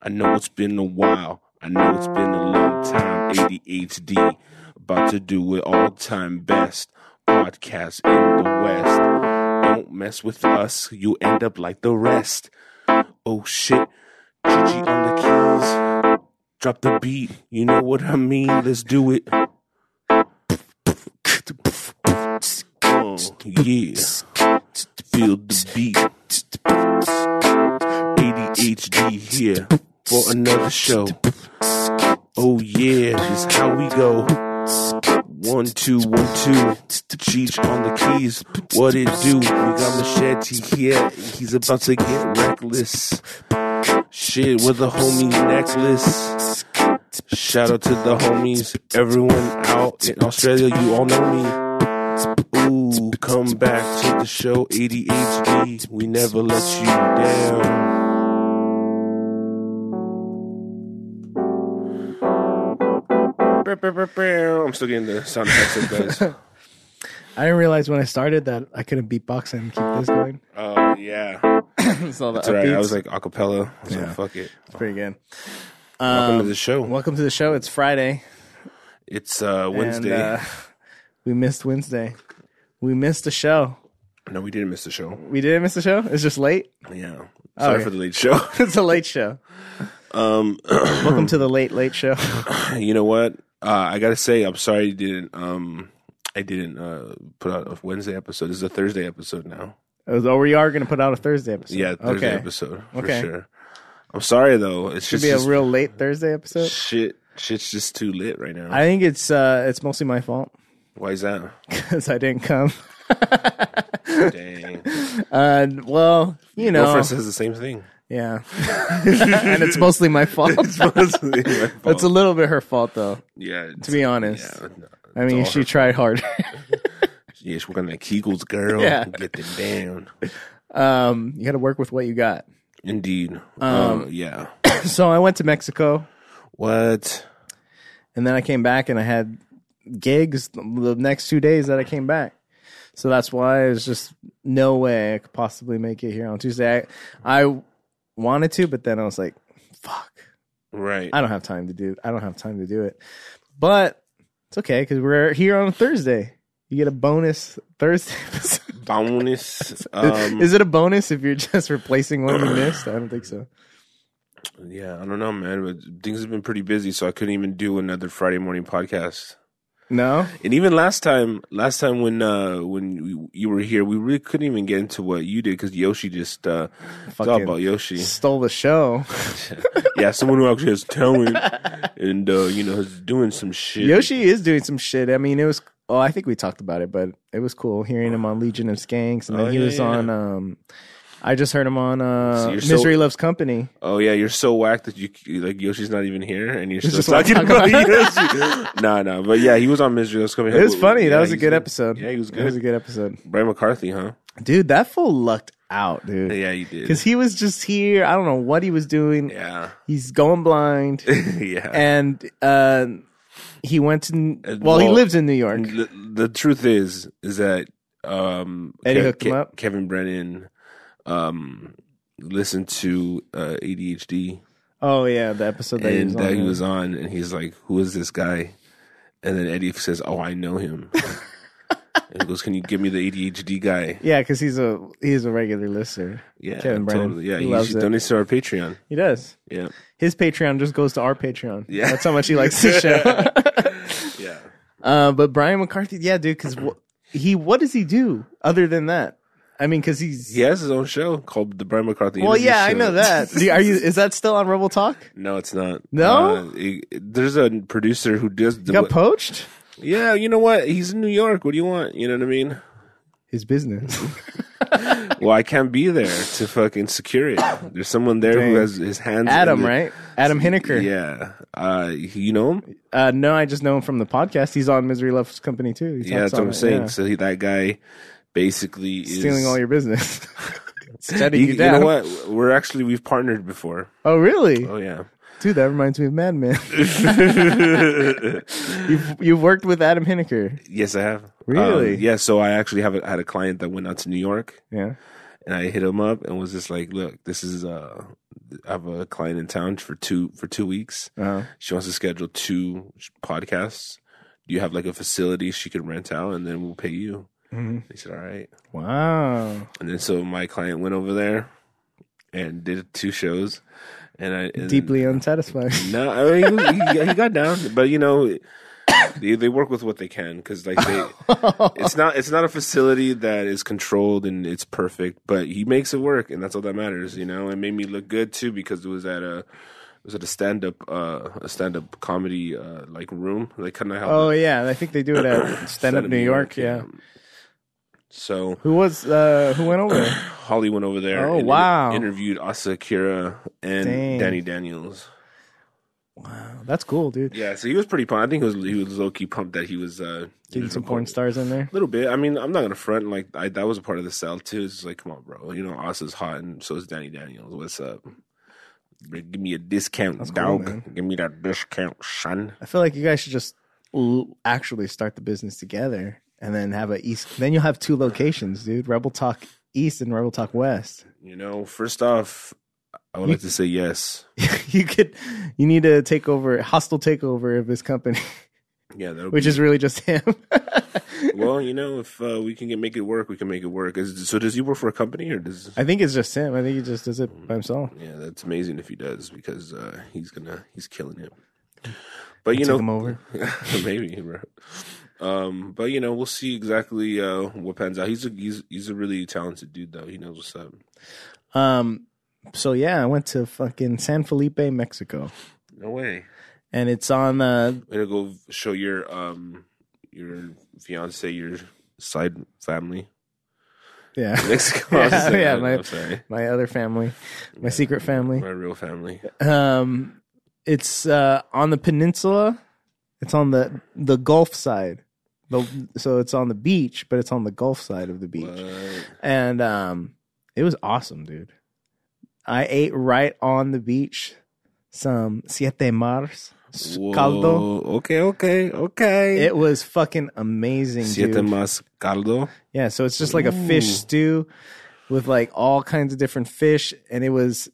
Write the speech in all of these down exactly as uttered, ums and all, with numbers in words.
I know it's been a while. I know it's been a long time. A D H D, about to do it all time best. Podcast in the West. Don't mess with us, you end up like the rest. Oh shit, Gigi on the keys. Drop the beat, you know what I mean? Let's do it. Oh yeah, feel the beat. A D H D here for another show. Oh yeah, this is how we go. One, two, one, two. Cheech on the keys. What it do? We got Machete here. He's about to get reckless. Shit, with a homie necklace. Shout out to the homies. Everyone out in Australia, you all know me. Ooh, come back to the show. A D H D. We never let you down. I'm still getting the sound effects of guys. I didn't realize when I started that I couldn't beatbox and keep this going. Oh, uh, yeah. So That's right. I was like acapella. I was yeah. like, fuck it. It's pretty good. Welcome um, to the show. Welcome to the show. It's Friday. It's uh, Wednesday. And, uh, we missed Wednesday. We missed the show. No, we didn't miss the show. We didn't miss the show? It's just late? Yeah. Sorry okay. for the late show. It's a late show. Um, Welcome to the late, late show. You know what? Uh, I gotta say, I'm sorry I didn't. Um, I didn't uh, put out a Wednesday episode. This is a Thursday episode now. Oh, we are going to put out a Thursday episode. Yeah, Thursday okay. episode for okay. sure. I'm sorry though. It's Should just be a just, real late Thursday episode. Shit, shit's just too lit right now. I think it's uh, it's mostly my fault. Why is that? Because I didn't come. Dang. Uh, well, you know, girlfriend says the same thing. Yeah, and it's mostly my fault. It's mostly my fault. It's a little bit her fault, though. Yeah, to be honest. Yeah, no, I mean, she tried hard. Yeah, she's working on that Kegels, girl. Yeah. Get them down. Um, you got to work with what you got. Indeed. Um, uh, yeah. So I went to Mexico. What? And then I came back and I had gigs the next two days that I came back. So that's why there's just no way I could possibly make it here on Tuesday. I, I wanted to, but then I was like, fuck. Right. I don't have time to do I don't have time to do it. But it's okay because we're here on Thursday. You get a bonus Thursday episode. Bonus. Um, Is it a bonus if you're just replacing one you missed? I don't think so. Yeah, I don't know, man. But things have been pretty busy, so I couldn't even do another Friday morning podcast. No, and even last time, last time when uh, when we, you were here, we really couldn't even get into what you did because Yoshi just uh, it's all about Yoshi stole the show. Yeah, someone who actually has talent and uh, you know is doing some shit. Yoshi is doing some shit. I mean, it was. Oh, I think we talked about it, but it was cool hearing him on Legion of Skanks, and then oh, he yeah, was yeah. on. Um, I just heard him on uh, so Misery so, Loves Company. Oh yeah, you're so whacked that you like Yoshi's not even here, and you're He's still just talking talk about about Yoshi. No, no, but yeah, he was on Misery Loves Company. It was funny. Yeah, that was a good good. episode. Yeah, he was good. It was a good episode. Brian McCarthy, huh? Dude, that fool lucked out, dude. Yeah, he did. Because he was just here. I don't know what he was doing. Yeah. He's going blind. Yeah. And uh, he went to, well, well, he lives in New York. The, the truth is, is that um, Eddie Ke- hooked him Ke- up. Kevin Brennan um, listened to uh, A D H D. Oh, yeah, the episode that and he was on. that he yeah. was on, and he's like, "Who is this guy?" And then Eddie says, "Oh, I know him." And he goes, "Can you give me the A D H D guy?" Yeah, because he's a he's a regular listener. Yeah, Kevin Brennan. totally. Yeah, he he, loves he it. donates to our Patreon. He does. Yeah, His Patreon just goes to our Patreon. Yeah. That's how much he likes the show. yeah. Uh, but Brian McCarthy, yeah, dude, because wh- he, what does he do other than that? I mean, because he's He has his own show called the Brian McCarthy. well, Interview yeah, I Show. know that. Do you- Are you? Is that still on Rebel Talk? No, it's not. No? Uh, he- there's a producer who does. He The, got poached. yeah, you know what? He's in New York. What do you want? You know what I mean? His business. Well, I can't be there to fucking secure it. There's someone there Dang. who has his hands. Adam, in the, right? Adam Hineker. Yeah. Uh, you know him? Uh, no, I just know him from the podcast. He's on Misery Loves Company too. He Yeah, talks that's what on I'm it, saying. yeah. So he, that guy basically is Stealing all your business. Shutting You, you you down. know what? We're actually we've partnered before. Oh, really? Oh yeah. Dude, that reminds me of Mad Men. you've, you've worked with Adam Hineker. Yes, I have. Really? Um, yeah. So I actually have a, had a client that went out to New York, Yeah. and I hit him up and was just like, "Look, this is uh, I have a client in town for two for two weeks. Uh-huh. She wants to schedule two podcasts. Do you have like a facility she could rent out, and then we'll pay you? Mm-hmm. He said, all right. Wow. And then so my client went over there and did two shows. And I and Deeply unsatisfying. No, I mean, he, he, he got down, but you know, they they work with what they can because like they, it's not it's not a facility that is controlled and it's perfect, but he makes it work, and that's all that matters. You know, it made me look good too because it was at a it was at a stand up uh, a stand up comedy uh, like room, like kind of how. Oh the, yeah, I think they do it at Stand Up New York. Yeah. So who was uh, who went over there? Holly went over there. Oh and wow! Inter- interviewed Asa Akira and Dang. Danny Daniels. Wow, that's cool, dude. Yeah, so he was pretty pumped. I think he was he was low key pumped that he was uh, Getting some porn stars in there. A little bit. I mean, I'm not gonna front. Like I, that was a part of the sell too. It's like, come on, bro. You know, Asa's hot, and so is Danny Daniels. What's up? Give me a discount, That's dog. cool, man. Give me that discount, son. I feel like you guys should just l- actually start the business together, and then have a east. Then you'll have two locations, dude. Rebel Talk East and Rebel Talk West. You know, first off, I would like to say yes. You could. You need to take over, hostile takeover of this company. Yeah, that'll which be, is really just him. Well, you know, if uh, we can get make it work, we can make it work. Is, so does he work for a company or does? I think it's just him. I think he just does it by himself. Yeah, that's amazing if he does because uh, he's gonna he's killing it. But you Take know, him over. maybe. Bro. Um, but you know, we'll see exactly uh, what pans out. He's a he's he's a really talented dude, though. He knows what's up. Um. So yeah, I went to fucking San Felipe, Mexico, No way. and it's on. Uh, Way to go show your um your fiance your side family. yeah, Mexico. I was yeah, saying, yeah, I'm my sorry. my other family, my secret family. My real family. Um, it's uh on the peninsula. It's on the the Gulf side. The, so it's on the beach, but it's on the Gulf side of the beach. What? And um, it was awesome, dude. I ate right on the beach some siete mares caldo. Whoa. Okay, okay, okay. It was fucking amazing, Siete dude. más caldo. Yeah, so it's just like a fish Ooh. stew with like all kinds of different fish, and it was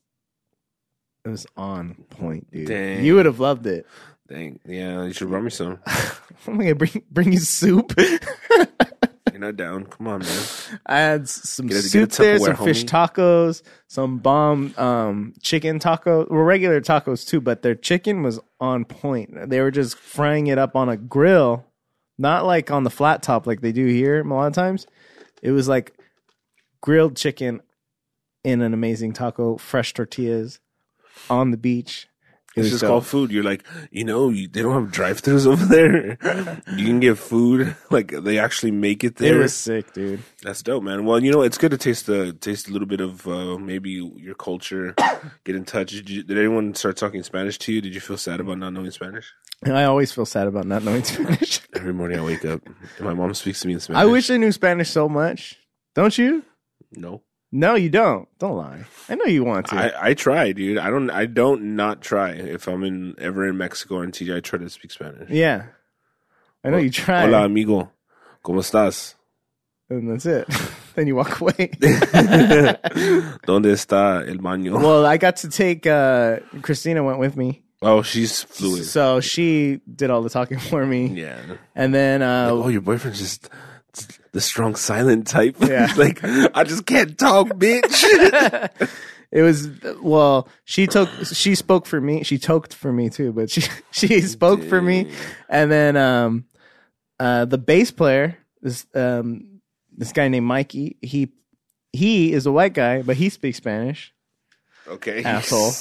it was on point, dude. Dang. You would have loved it. Dang. Yeah, you should bring me some. I'm gonna bring bring you soup. You're not down. Come on, man. I had some Get a- get a soup there, Tupperware, some fish homie. tacos, some bomb um, chicken tacos. Well, regular tacos too, but their chicken was on point. They were just frying it up on a grill, not like on the flat top like they do here a lot of times. It was like grilled chicken in an amazing taco, fresh tortillas on the beach. It It's was just dope. called food. You're like, you know, you, they don't have drive-thrus over there. You can get food. Like they actually make it It there. was sick, dude. That's dope, man. Well, you know, it's good to taste the taste a little bit of uh, maybe your culture. Get in touch. Did, you, did anyone start talking Spanish to you? Did you feel sad about not knowing Spanish? And I always feel sad about not knowing Spanish. Every morning I wake up and my mom speaks to me in Spanish. I wish I knew Spanish so much. Don't you? No, No, you don't. Don't lie. I know you want to. I, I try, dude. I don't. I don't not try. If I'm in ever in Mexico or in T J, I try to speak Spanish. yeah. I know you try. Hola, amigo. ¿Cómo estás? And that's it. Then you walk away. ¿Dónde está el baño? Well, I got to take, uh, Christina went with me. Oh, she's fluid. So she did all the talking for me. Yeah. And then, uh, Oh, your boyfriend's just the strong silent type. Yeah. Like, I just can't talk, bitch. it was, well, she took, she spoke for me. She toked for me too, but she, she spoke for me. And then, um, uh, the bass player, this, um, this guy named Mikey, he, he is a white guy, but he speaks Spanish. Okay. Asshole.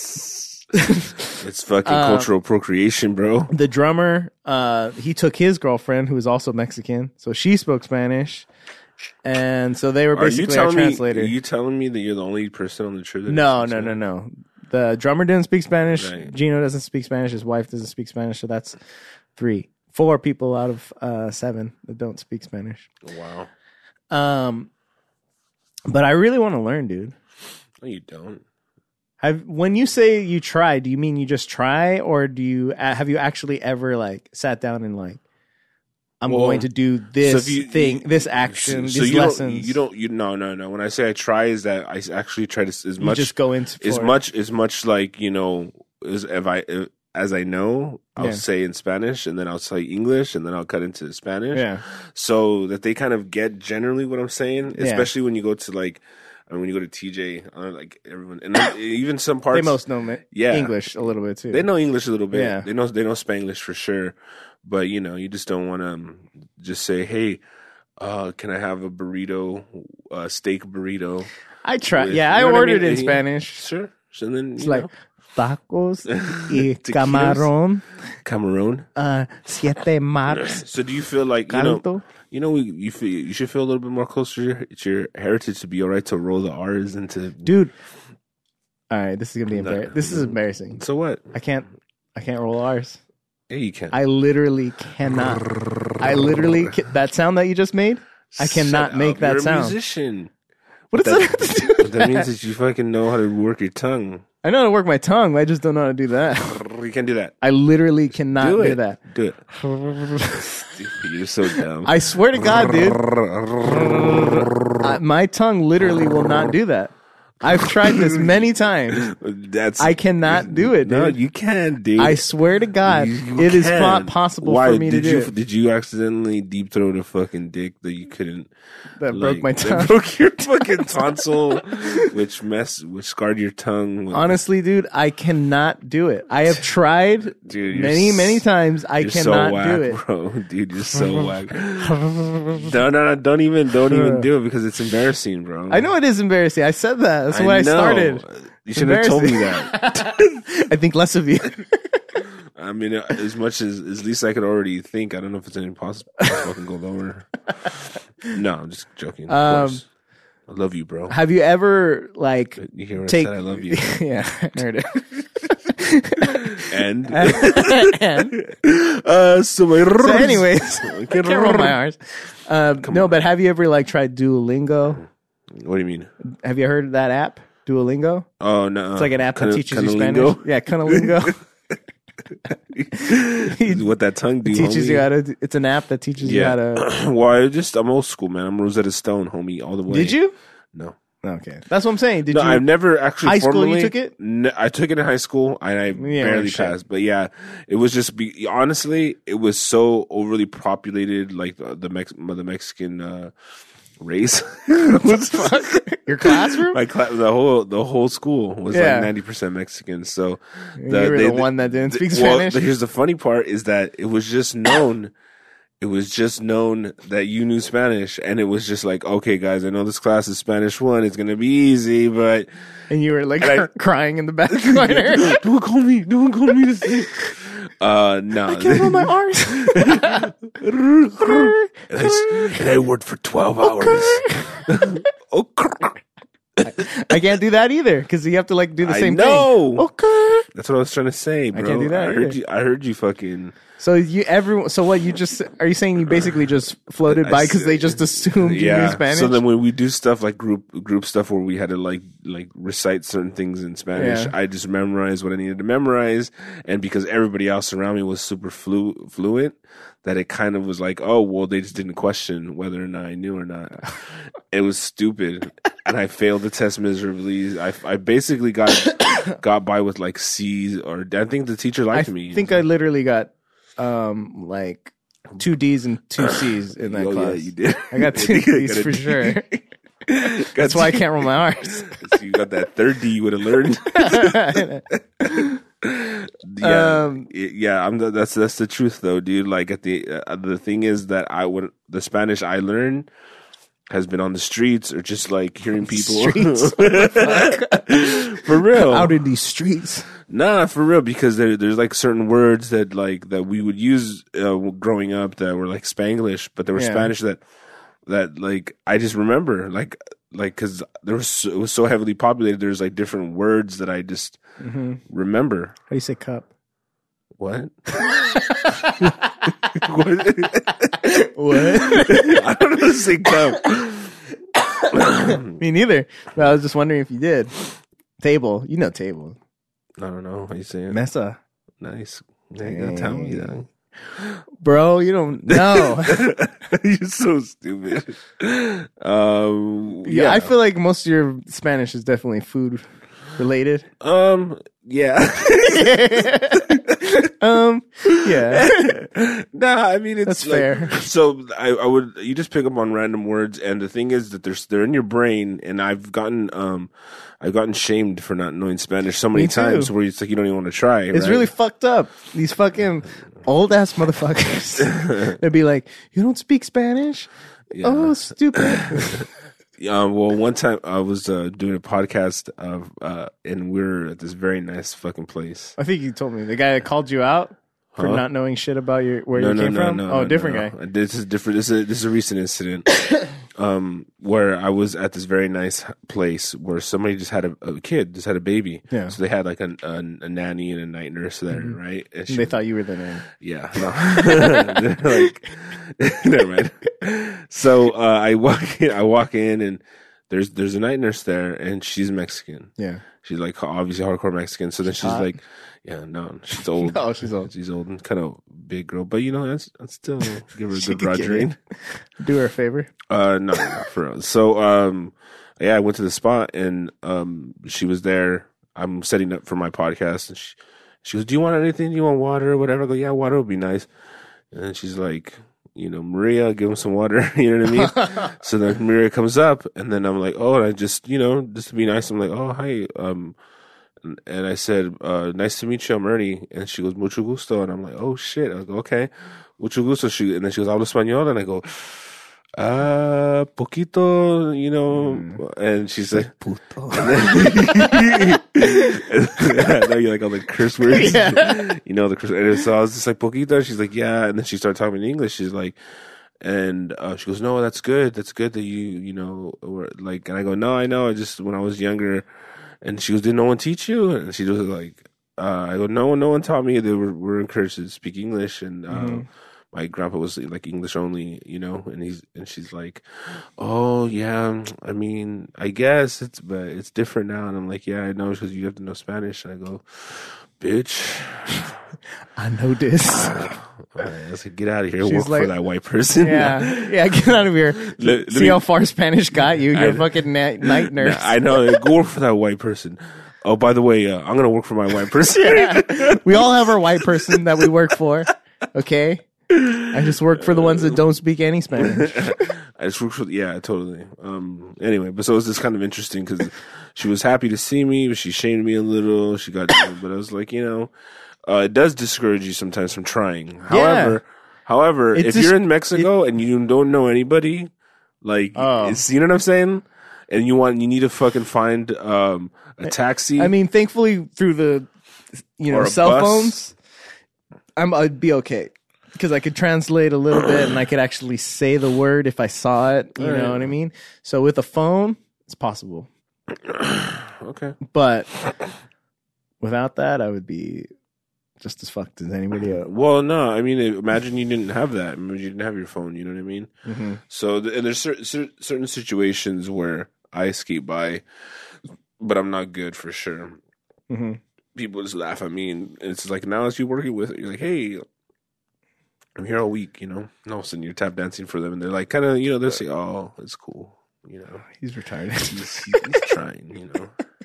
It's fucking Uh, cultural appropriation, bro. The drummer, uh, he took his girlfriend, who was also Mexican, so she spoke Spanish, and so they were Are you basically our telling me? translator. Are you telling me that you're the only person on the trip? That no, speaks no, no, Spanish? no. The drummer didn't speak Spanish. Right. Gino doesn't speak Spanish. His wife doesn't speak Spanish. So that's three, four people out of uh, seven that don't speak Spanish. Wow. Um, but I really want to learn, dude. No, you don't. Have when you say you try, do you mean you just try, or do you uh, have you actually ever like sat down and like I'm Well, going to do this so if you- thing, this action, So these you lessons. don't, you don't, you no, no, no. When I say I try, is that I actually try to as You much just go into as for it. much as much like you know as if I if, as I know, I'll Yeah. say in Spanish, and then I'll say English, and then I'll cut into Spanish. Yeah. So that they kind of get generally what I'm saying, Yeah. especially when you go to like. I mean, when you go to T J, uh, like everyone, and then even some parts, They most know me- Yeah. English a little bit too. they know English a little bit. Yeah. They know they know Spanglish for sure, but you know, you just don't want to um, just say, "Hey, uh, can I have a burrito, a steak burrito?" I try. with- Yeah, you I know what ordered mean? in Spanish. Sure. So then It's you like know, tacos y Tequilas? camarón, Cameroon. uh, siete mars, So do you feel like you know, caldo. you know, we, you feel you should feel a little bit more closer to your, to your heritage to be all right to roll the R's into Dude. All right, this is gonna be No. embarrassing. This is embarrassing. So what? I can't. I can't roll R's. Yeah, you can. I literally cannot. I literally ca- that sound that you just made. I cannot Shut make up. that You're a sound. musician. What does that have to do with What that means that? is you fucking know how to work your tongue. I know how to work my tongue. I just don't know how to do that. You can do that. I literally cannot Do do, it. that. Do it. You're so dumb. I swear to God, dude, I, my tongue literally will not do that. I've tried this many times. That's I cannot do it, dude. No, you can, dude. I swear to God, You- you it is can. not possible Why? for me did to you, do it. Did you accidentally deep throat a fucking dick that you couldn't? That like, broke my that tongue. broke your fucking tonsil, which mess, which scarred your tongue. with- Honestly, dude, I cannot do it. I have tried Dude, you're many, s- many times. I You're cannot so whack, do it. bro. Dude, you're so whack. No, no, no, don't even, don't even do it because it's embarrassing, bro. I know it is embarrassing. I said that. That's I why I know. started. You should have told me Embarrassing. that. I think less of you. I mean, uh, as much as as least I could already think. I don't know if it's any possible. I can go lower. No, I'm just joking. Of Um, course. I love you, bro. Have you ever like You hear what take? I said? I love you. Yeah, I heard it. And And- uh, so, my so, anyways, I can't roll my R's. Um, no, on. but have you ever like tried Duolingo? What do you mean? Have you heard of that app, Duolingo? Oh no, It's like an app that Cunni- teaches you cunnilingo? Spanish. Yeah, Cunnilingo. What that tongue do, teaches homie? you how to. It's an app that teaches you how Yeah. to. Well, I just I'm old school, man. I'm Rosetta Stone, homie, all the way. Did you? No. Okay, that's what I'm saying. Did No, you? I've never actually. High school, you formally- took it? No, I took it in high school, and I Yeah, barely shit. passed. But yeah, it was just be, honestly, it was so overly populated, like the the, Mex- the Mexican uh, race. What the fuck? Your classroom? My class, the whole the whole school was Yeah. like ninety percent Mexican. So you were the one that didn't speak well, Spanish. Here's the funny part: is that it was just known. It was just known that you knew Spanish, and it was just like, okay, guys, I know this class is Spanish one. It's gonna be easy, but And you were like And I- crying in the back corner. don't call me, don't call me to say. Uh, no. I can't roll my R's. and, I, and I worked for twelve hours. Okay. I can't do that either because you have to like do the I same know. thing. Okay. That's what I was trying to say, bro. can't do that I heard either. you. I heard you fucking. So you everyone. So what you just are you saying? You basically just floated I by because s- they just assumed you knew Yeah. Spanish. So then when we do stuff like group group stuff where we had to like like recite certain things in Spanish, Yeah. I just memorized what I needed to memorize, and because everybody else around me was super flu- fluent, that it kind of was like, oh well, they just didn't question whether or not I knew or not. It was stupid, and I failed the test miserably. I I basically got got by with like C's, or I think the teacher I liked me. think I literally got um like two D's and two C's in that Oh class. yeah, you did. I got two You D's got a for D. sure. Got That's why I can't roll my R's. So you got that third D you would have learned. yeah, Um, y- yeah. I'm the, that's that's the truth though, dude. Like at the uh, the thing is that I would the Spanish I learned has been on the streets or just like hearing people Streets? for real. Out in these streets. Nah, for real, because there, there's like certain words that like that we would use uh, growing up that were like Spanglish, but there were Yeah. Spanish that that like I just remember like like because there was so, it was so heavily populated. There's like different words that I just Mm-hmm. remember. How do you say cup? What? what? What? I don't know how to say cup. Me neither. But I was just wondering if you did. Table. You know table. I don't know how you say it. Mesa. Nice. There you go. Tell me that. Bro, you don't know. You're so stupid. Um, yeah, yeah, I feel like most of your Spanish is definitely food related. Um, yeah. um, yeah. Nah, I mean it's That's like, fair. So I, I would you just pick up on random words, and the thing is that they're they're in your brain, and I've gotten um I've gotten shamed for not knowing Spanish so many Me too. times where it's like you don't even want to try. It's right? really fucked up. These fucking old ass motherfuckers. They'd be like, "You don't speak Spanish? Yeah. Oh, stupid." Um, well, one time I was uh, doing a podcast of, uh, and we were at this very nice fucking place. I think you told me the guy that called you out for Huh? not knowing shit about your where No, you no, came no, from. no. oh, no, different no. guy. This is different. This is this is a recent incident, um, where I was at this very nice place where somebody just had a, a kid, just had a baby. Yeah. So they had like a, a, a nanny and a night nurse there, Mhm. right? And They thought you were the name. Yeah, no. They're like, never mind. So uh, I walk in, I walk in, and there's there's a night nurse there, and she's Mexican. Yeah. She's like obviously hardcore Mexican. So then she's hot? like, yeah, no, she's old. Oh, she's old. She's old and kind of big girl, but you know, that's that's still give her a She good could get rogering. it. Do her a favor. Uh, no, no, for real. So um, yeah, I went to the spot, and um, she was there. I'm setting up for my podcast, and she she goes, "Do you want anything? Do you want water or whatever?" I go, "Yeah, water would be nice." And then she's like, you know, Maria, give him some water. You know what I mean? So then Maria comes up, and then I'm like, oh, and I just, you know, just to be nice, I'm like, oh, hi. Um, and, and I said, uh, nice to meet you, I'm Ernie. And she goes, mucho gusto. And I'm like, oh, shit. I go, okay. Mucho gusto. She, and then she goes, hablo español. And I go, ah, poquito, you know. Mm. And she said, puto. I know you like all the curse words. Yeah. You know, the curse. And so I was just like, poquito. She's like, yeah. And then she started talking in English. She's like, and uh, she goes, no, that's good. That's good that you, you know, were like, and I go, no, I know. I just, when I was younger, and she goes, did no one teach you? And she was like, uh, I go, no, no one taught me. They were, were encouraged to speak English. And, uh, mm-hmm. my grandpa was like English only, you know, and he's, and she's like, oh yeah, I mean, I guess it's, but it's different now. And I'm like, yeah, I know, because you have to know Spanish. And I go, bitch, I know this. I was like, get out of here. She's Work like, for that white person. Yeah. Yeah. Get out of here. Let, let See me, how far Spanish got you. You're I, a fucking na- night nurse. I know. Go work for that white person. Oh, by the way, uh, I'm going to work for my white person. Yeah. We all have our white person that we work for. Okay. I just work for the ones that don't speak any Spanish. I just work for, yeah, totally. Um, anyway, but so it was just kind of interesting because she was happy to see me, but she shamed me a little. She got, but I was like, you know, uh, it does discourage you sometimes from trying. However, yeah. however, it if just, you're in Mexico it, and you don't know anybody, like, oh. it's, you know what I'm saying? And you want, you need to fucking find, um, a taxi. I mean, thankfully through the, you know, cell bus. phones, I'm, I'd be okay. Because I could translate a little bit and I could actually say the word if I saw it. You know what I mean? So with a phone, it's possible. Okay. But without that, I would be just as fucked as anybody else. Well, no. I mean, imagine you didn't have that. Imagine you didn't have your phone. You know what I mean? Mm-hmm. So and there's certain, certain situations where I skate by, but I'm not good for sure. Mm-hmm. People just laugh at me. And it's like, now as you working with it, you're like, hey, I'm here all week, you know. And all of a sudden you're tap dancing for them, and they're like, kind of, you know, they'll say, "Oh, it's cool," you know. He's retarded. he's, he's, he's trying, you know.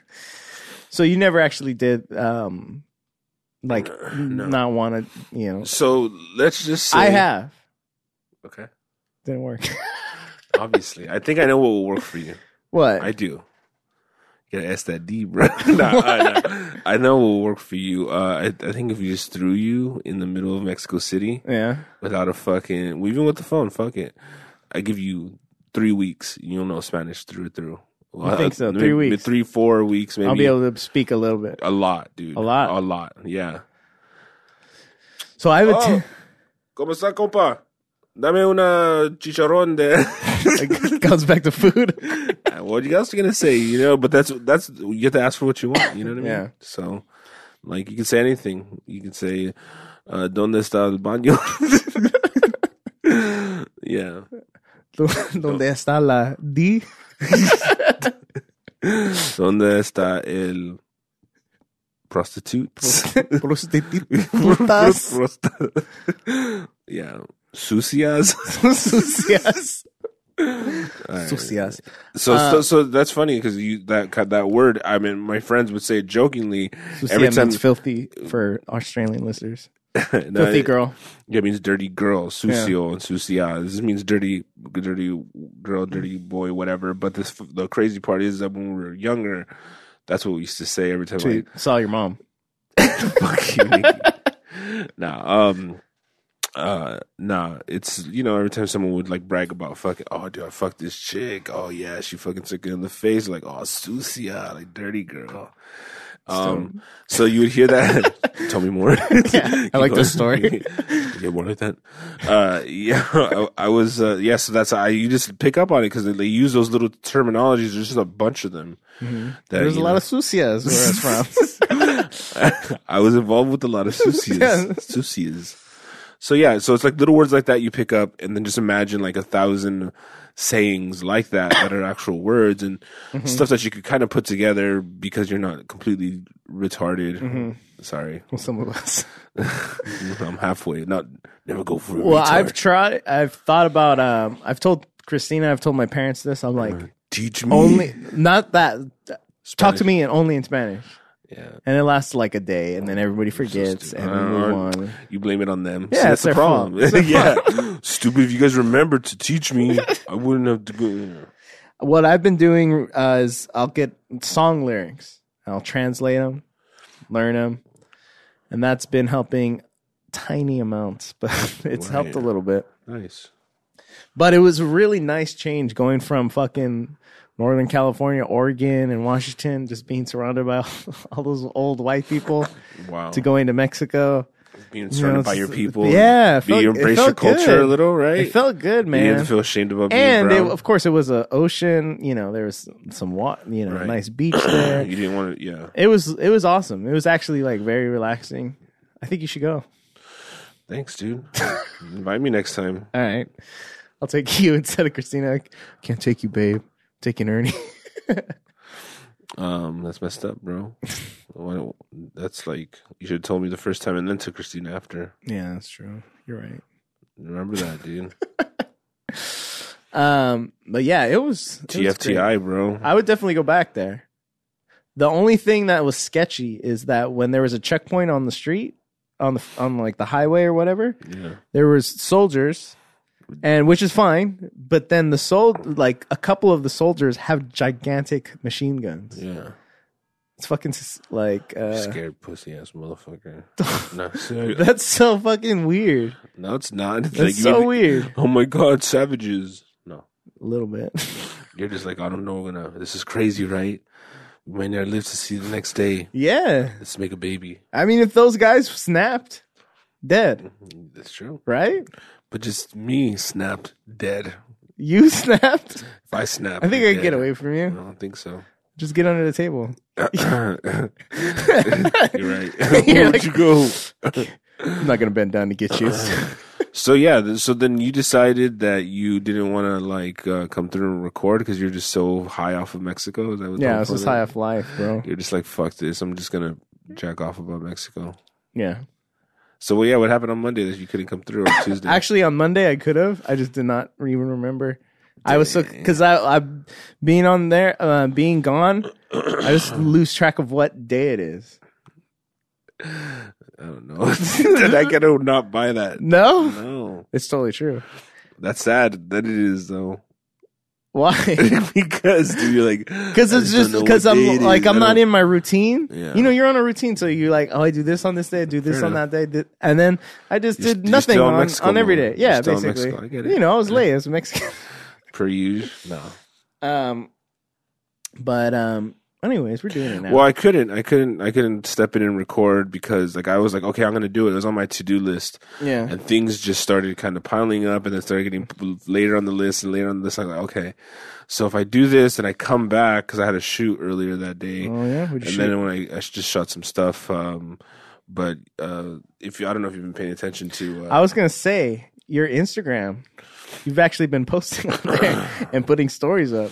So you never actually did, um, like, uh, no. not want to, you know. So let's just say I have. Okay. Didn't work. Obviously, I think I know what will work for you. What? I do. You gotta ask that D, bro. nah, I, know. I know what will work for you. Uh, I, I think if you just threw you in the middle of Mexico City, yeah, without a fucking, even with the phone, fuck it. I give you three weeks. You'll know Spanish through and through. Well, I think so. Maybe, three weeks, three, four weeks, maybe. I'll be able to speak a little bit. A lot, dude. A lot, a lot. Yeah. So I would. Oh, t- ¿Cómo está, compa? Dame una chicharrón de. It comes back to food. What you guys are gonna say, you know? But that's that's you have to ask for what you want. You know what I mean? Yeah. So, like, you can say anything. You can say, uh, "Dónde está el baño?" Yeah. ¿Dónde está la D? ¿Dónde está el prostitutes. Prostitutas. Yeah. Sucias. Sucias. Right. Sucias. So, Uh, so so that's funny because you that that word. I mean, my friends would say it jokingly every Sucia time. means filthy for Australian listeners. No, Filthy it- girl. Yeah, it means dirty girl, sucio and sucia. This means dirty, dirty girl, dirty boy, whatever. But this, the crazy part is that when we were younger, that's what we used to say every time. Actually, Like, saw your mom. fuck you, Nikki. Nah, um, uh, nah. It's you know every time someone would like brag about fucking, oh dude, I fucked this chick. Oh yeah, she fucking took it in the face. Like oh sucia, like dirty girl. Um, so you would hear that. Tell me more. Yeah, I like this story. Yeah, more like that. Uh, yeah, I, I was. Uh, yeah, so that's I. You just pick up on it because they, they use those little terminologies. There's just a bunch of them. Mm-hmm. That, There's a you lot know, of sucias where it's from. I was involved with a lot of susias. Yeah. Susias. So yeah, so it's like little words like that you pick up, and then just imagine like a thousand sayings like that that are actual words and Mm-hmm. stuff that you could kind of put together because you're not completely retarded. Mm-hmm. Sorry, Well, some of us. I'm halfway. Not never go for a Well, retard. I've tried. I've thought about. Um, I've told Christina. I've told my parents this. I'm like, Teach me only not that. Talk Spanish. to me in only in Spanish, Yeah, and it lasts like a day, and then everybody forgets, stupid. and we Uh, move or- on. you blame it on them. Yeah, See, it's that's the their problem. fault. It's their Yeah, stupid. If you guys remembered to teach me, I wouldn't have to go. What I've been doing uh, is I'll get song lyrics, I'll translate them, learn them, and that's been helping tiny amounts, but it's Right. helped a little bit. Nice. But it was a really nice change going from fucking Northern California, Oregon, and Washington, just being surrounded by all those old white people, Wow. to going to Mexico. Being You surrounded know, by your it's- people. Yeah, it Be felt- you it embrace your felt culture good. a little, right? It felt good, You didn't have man. to feel ashamed about being And it, brown. of course, it was an ocean. You know, there was some wa- you know, Right. nice beach there. You didn't want to, yeah. It was it was awesome. It was actually like very relaxing. I think you should go. Thanks, dude. Invite me next time. All right, I'll take you instead of Christina. I can't take you, babe. I'm taking Ernie. Um, that's messed up, bro. Why- That's like you should have told me the first time and then took Christina after. Yeah, that's true. You're right. Remember that, dude. Um, but yeah, it was it was T F T I, bro. great. I would definitely go back there. The only thing that was sketchy is that when there was a checkpoint on the street, on the on like the highway or whatever, Yeah. there was soldiers, and which is fine. But then the sol like a couple of the soldiers have gigantic machine guns. Yeah. It's fucking s- like uh, Scared pussy ass motherfucker. no, so- that's so fucking weird. no, it's not. It's That's like, you so mean- weird. Oh my god, savages. No. A little bit. You're just like, I don't know, gonna this is crazy, right? We may never live to see the next day. Yeah, Let's make a baby. I mean, if those guys snapped, dead, That's true. right? But just me snapped dead. You snapped. If I snap, I think I'm I can get dead. away from I you. don't think so. Just get under the table. You're right. You're Where'd like- you go? I'm not gonna bend down to get you. So yeah, th- so then you decided that you didn't want to like uh, come through and record because you're just so high off of Mexico. Is that what Yeah, the it's whole just point high of it? off life, bro. You're just like fuck this. I'm just gonna jack off about Mexico. Yeah. So well, yeah, what happened on Monday that you couldn't come through on Tuesday? Actually, on Monday I could have. I just did not even remember. I was so because I, I being on there, uh, being gone. I just lose track of what day it is. I don't know. I gotta not buy that. No, No, it's totally true. that's sad that it is though. Why? Because dude, you're like Because I it's don't just know because what I'm day it like is. I'm I not don't- in my routine. Yeah. You know, you're on a routine, so you're like, oh, I do this on this day, I do this Fair on enough. that day, th- and then I just You're did st- you're nothing still in on, Mexico on every mode. day. Yeah, You're still in basically. Mexico. I get it. You know, I was late. I was Mexican. per usual. No. Um, but um, anyways, we're doing it now. Well, I couldn't. I couldn't. I couldn't step in and record because, like, I was like, okay, I'm gonna do it. It was on my to do list, Yeah. and things just started kind of piling up, and then started getting p- later on the list and later on the list. I'm like, okay, so if I do this and I come back because I had a shoot earlier that day, Oh yeah. What'd you and shoot? then when I, I just shot some stuff. Um, but uh, if you, I don't know if you've been paying attention to. Uh, I was gonna say your Instagram. You've actually been posting on there and putting stories up.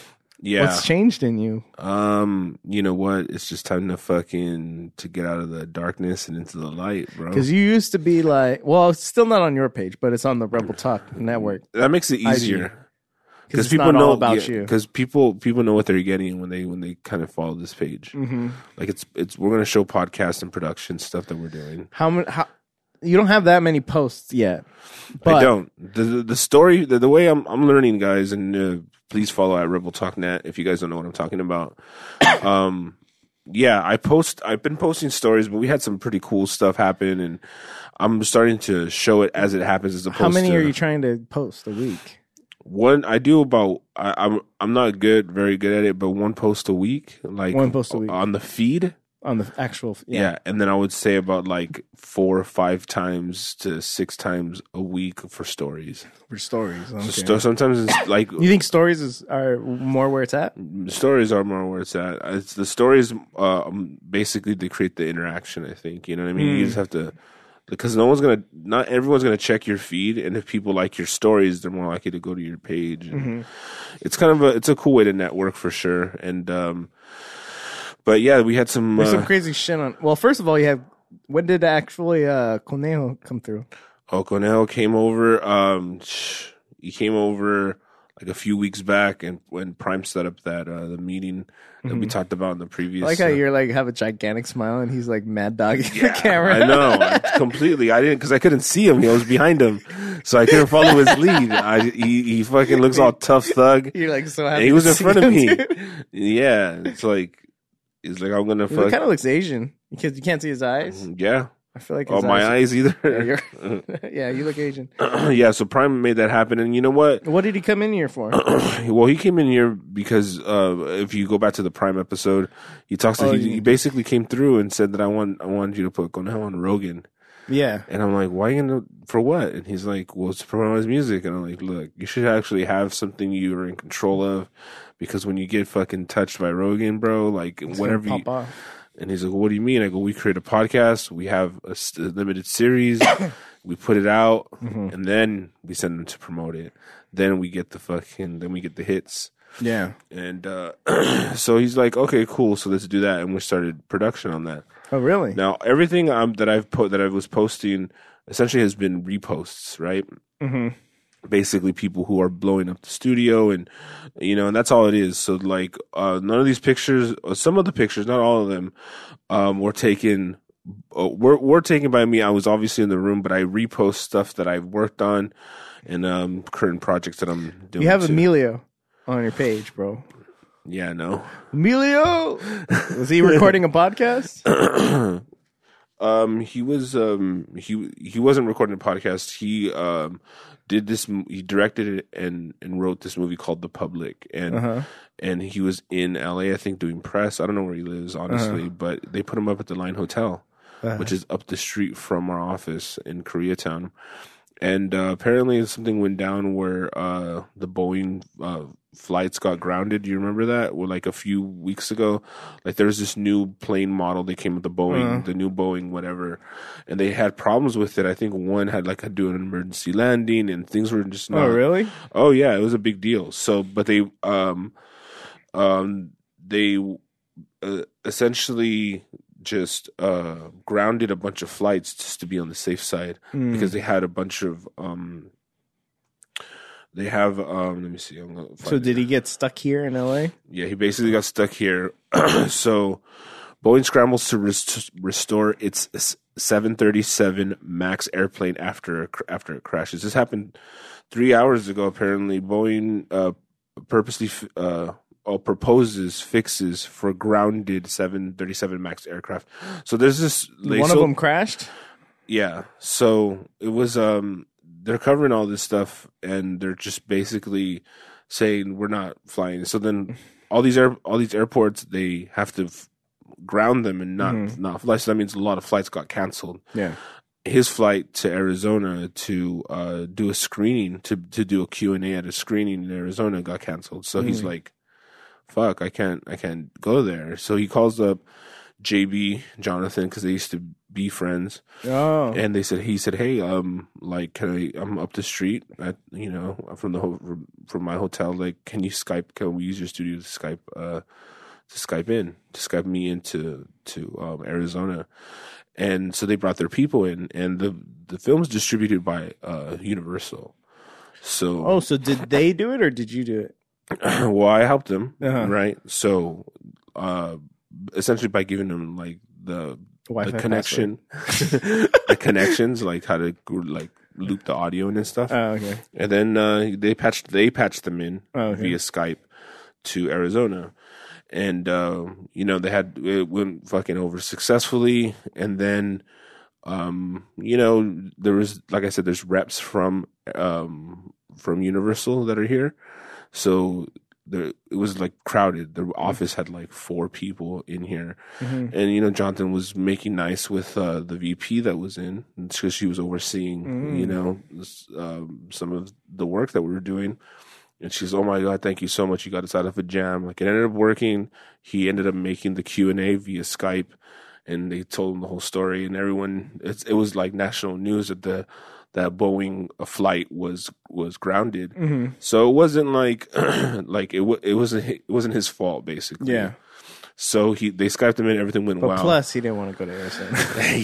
Yeah. What's changed in you? Um, you know what? It's just time to fucking to get out of the darkness and into the light, bro. Because you used to be like, well, it's still not on your page, but it's on the Rebel Talk Network. That makes it easier. Because people not know all about yeah, you. Because people people know what they're getting when they when they kind of follow this page. Mm-hmm. Like it's it's we're gonna show podcast and production stuff that we're doing. How many? How you don't have that many posts yet? But I don't. The the, the story the, the way I'm I'm learning, guys, and uh, please follow at Rebel Talk Net if you guys don't know what I'm talking about. um, yeah, I post. I've been posting stories, but we had some pretty cool stuff happen, and I'm starting to show it as it happens. As opposed how many to, are you trying to post a week? One, I do about. I, I'm I'm not good, very good at it, but one post a week, like One post a week. on the feed. On the actual, Yeah. yeah. and then I would say about like four or five times to six times a week for stories. For stories. Okay. So sto- sometimes it's like You think stories is are more where it's at? stories are more where it's at. It's the stories. Uh, basically, they create the interaction. I think you know what I mean. Mm. You just have to, because no one's gonna, not everyone's gonna check your feed, and if people like your stories, they're more likely to go to your page. And Mm-hmm. It's kind of a, it's a cool way to network for sure. And um, but yeah, we had some. There's uh, some crazy shit on. Well, first of all, you have. When did actually uh, Conejo come through? Oh, Conejo came over. Um, he came over like a few weeks back, and when Prime set up that uh, the meeting that Mm-hmm. we talked about in the previous. I like how uh, you're like have a gigantic smile and he's like mad dogging yeah, the camera. I know completely. I didn't because I couldn't see him. I was behind him, so I couldn't follow his lead. I, he he fucking looks all tough thug. You're like so And happy. he was to in see front of him, me. dude. Yeah, it's like it's like I'm gonna He fuck. kind of looks Asian because you can't see his eyes. Yeah. I feel like Oh, his my eyes either. Yeah, you're- yeah, you look Asian. Yeah, so Prime made that happen, and you know what? What did he come in here for? Well, he came in here because uh, if you go back to the Prime episode, he talks. To, Oh, he, yeah. he basically came through and said that I want I wanted you to put Conejo on Rogan, Yeah, and I'm like, why you gonna for what? And he's like, well, it's to promote his music, and I'm like, look, you should actually have something you are in control of, because when you get fucking touched by Rogan, bro, like It's whatever gonna you. pop off. And he's like, well, what do you mean? I go, we create a podcast. We have a, st- a limited series. We put it out, Mm-hmm. and then we send them to promote it. Then we get the fucking, then we get the hits. Yeah. And uh, so he's like, okay, cool. So let's do that. And we started production on that. Oh, really? Now, everything um, that I've put, that I was posting essentially has been reposts, right? Mm-hmm. Basically people who are blowing up the studio, and you know, and that's all it is. So like uh none of these pictures, or some of the pictures, not all of them, um were taken uh, were were taken by me. I was obviously in the room, but I repost stuff that I've worked on and um current projects that I'm doing. You have too. Emilio on your page, bro. Yeah, no. Emilio, was he recording a podcast? Um he was um he he wasn't recording a podcast. He um did this m- he directed it and and wrote this movie called The Public, and Uh-huh. and he was in L A, I think, doing press. I don't know where he lives, honestly, Uh-huh. but they put him up at the Line Hotel, Uh-huh. which is up the street from our office in Koreatown. And uh, apparently something went down where uh, the Boeing uh, flights got grounded. Do you remember that? Well, like a few weeks ago, like there was this new plane model. They came with the Boeing, Uh-huh. the new Boeing, whatever, and they had problems with it. I think one had like to do an emergency landing, and things were just not. Oh, really? Oh yeah, it was a big deal. So, but they um um they uh, essentially just uh grounded a bunch of flights just to be on the safe side, Mm. because they had a bunch of um they have um let me see. I'm gonna find So it. did he get stuck here in L A? Yeah, he basically got stuck here. So Boeing scrambles to res- restore its seven thirty-seven MAX airplane after after it crashes. This happened three hours ago. Apparently, Boeing uh, purposely uh, uh, proposes fixes for grounded seven thirty-seven MAX aircraft. So there's this. They One of sold- them crashed? yeah. So it was. Um, they're covering all this stuff, and they're just basically saying we're not flying. So then all these air, all these airports, they have to f- ground them and not Mhm. not fly. So that means a lot of flights got canceled. Yeah. His flight to Arizona to uh, do a screening, to to do a Q and A at a screening in Arizona got canceled. So he's Mm. like, "Fuck, I can't, I can't go there." So he calls up J B Jonathan, because they used to be friends. Oh, And they said, he said, hey, um, like, can I, I'm up the street at, you know, from the, ho- from my hotel. Like, can you Skype, can we use your studio to Skype, uh, to Skype in, to Skype me into, to, um, Arizona. And so they brought their people in, and the, the film's distributed by, uh, Universal. So, oh, so did they do it or did you do it? well, I helped them, Uh-huh. right? So, uh, essentially by giving them like the, Wi-Fi the connection, the connections, like how to like loop the audio in and stuff. Oh, okay. And then uh, they patched they patched them in Oh, okay. via Skype to Arizona, and uh, you know they had it went fucking over successfully. And then um, you know there was, like I said, there's reps from um, from Universal that are here, so. The, it was like crowded. The office had like four people in here, Mm-hmm. and you know Jonathan was making nice with uh, the V P that was in, because she was overseeing, Mm. you know, this, um, some of the work that we were doing. And she's, oh my God, thank you so much. You got us out of a jam. Like, it ended up working. He ended up making the Q and A via Skype, and they told him the whole story. And everyone, it's, it was like national news that the that Boeing flight was was grounded. Mm-hmm. So it wasn't like like it w- it wasn't it wasn't his fault, basically. Yeah. So he they Skyped him in, everything went But well. plus, he didn't want to go to Arizona.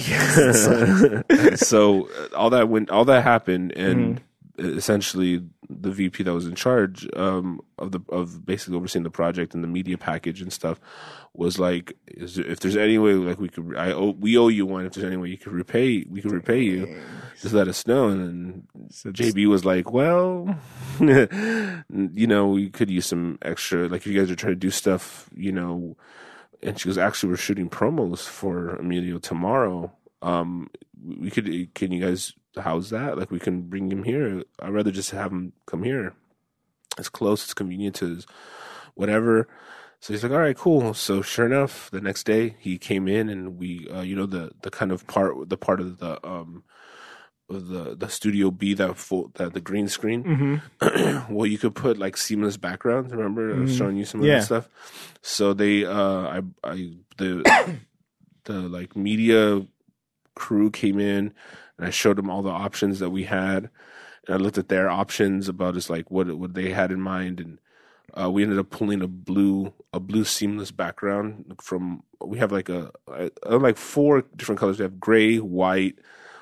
Yeah. So uh, all that went, all that happened, and Mm-hmm. essentially the V P that was in charge um, of the of basically overseeing the project and the media package and stuff was like, is there, if there's any way like we could, I owe, we owe you one. If there's any way you could repay, we could repay you. Just let us know. And then J B was like, well, you know, we could use some extra. Like, if you guys are trying to do stuff, you know. And she goes, actually, we're shooting promos for Emilio tomorrow. Um, we could, can you guys house that? Like, we can bring him here. I'd rather just have him come here. It's close, it's convenient to his whatever. So he's like, all right, cool. So sure enough, the next day he came in, and we, uh, you know, the, the kind of part, the part of the, um, of the, the Studio B, that full, that the green screen. Mm-hmm. Well, you could put like seamless backgrounds. Remember, I was Mhm. showing you some of Yeah. that stuff. So they, uh, I, I, the, the like media crew came in, and I showed them all the options that we had, and I looked at their options about just like what what they had in mind, and uh, we ended up pulling a blue a blue seamless background from. We have like a, a, a like four different colors. We have gray, white,